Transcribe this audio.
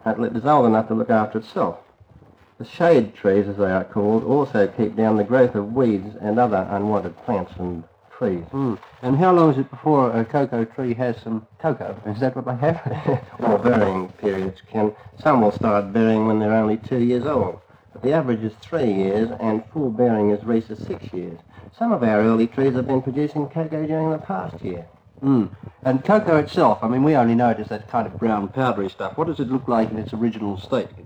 until it is old enough to look after itself. The shade trees, as they are called, also keep down the growth of weeds and other unwanted plants and trees. And how long is it before a cocoa tree has some cocoa? Is that what they have? Or varying periods can. Some will start bearing when they're only 2 years old, but the average is 3 years, and full bearing is reached at 6 years. Some of our early trees have been producing cocoa during the past year. And cocoa itself, I mean, we only know it as that kind of brown powdery stuff. What does it look like in its original state?